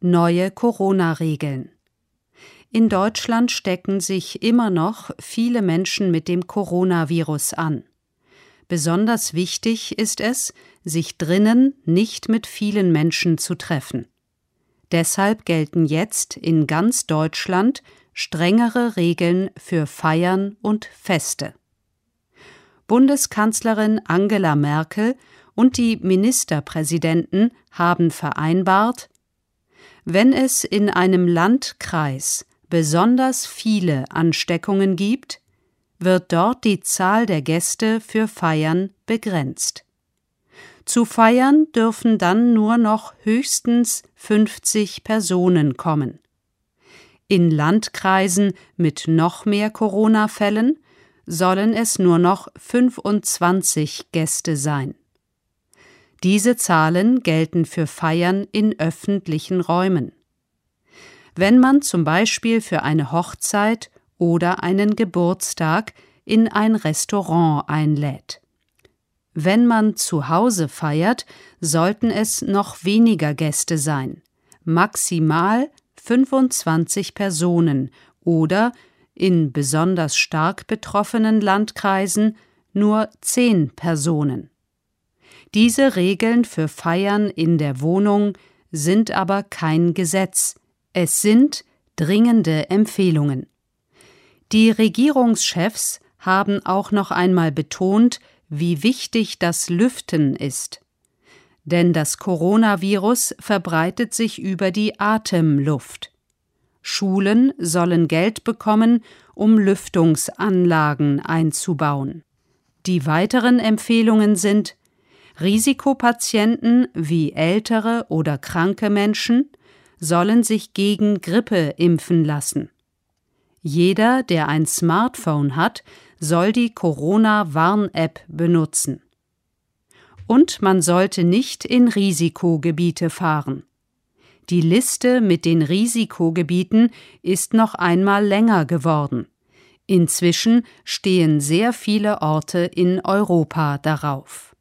Neue Corona-Regeln. In Deutschland stecken sich immer noch viele Menschen mit dem Coronavirus an. Besonders wichtig ist es, sich drinnen nicht mit vielen Menschen zu treffen. Deshalb gelten jetzt in ganz Deutschland strengere Regeln für Feiern und Feste. Bundeskanzlerin Angela Merkel und die Ministerpräsidenten haben vereinbart, wenn es in einem Landkreis besonders viele Ansteckungen gibt, wird dort die Zahl der Gäste für Feiern begrenzt. Zu Feiern dürfen dann nur noch höchstens 50 Personen kommen. In Landkreisen mit noch mehr Corona-Fällen sollen es nur noch 25 Gäste sein. Diese Zahlen gelten für Feiern in öffentlichen Räumen. Wenn man zum Beispiel für eine Hochzeit oder einen Geburtstag in ein Restaurant einlädt. Wenn man zu Hause feiert, sollten es noch weniger Gäste sein, maximal 25 Personen oder in besonders stark betroffenen Landkreisen nur 10 Personen. Diese Regeln für Feiern in der Wohnung sind aber kein Gesetz, es sind dringende Empfehlungen. Die Regierungschefs haben auch noch einmal betont, wie wichtig das Lüften ist. Denn das Coronavirus verbreitet sich über die Atemluft. Schulen sollen Geld bekommen, um Lüftungsanlagen einzubauen. Die weiteren Empfehlungen sind: Risikopatienten wie ältere oder kranke Menschen sollen sich gegen Grippe impfen lassen. Jeder, der ein Smartphone hat, soll die Corona-Warn-App benutzen. Und man sollte nicht in Risikogebiete fahren. Die Liste mit den Risikogebieten ist noch einmal länger geworden. Inzwischen stehen sehr viele Orte in Europa darauf.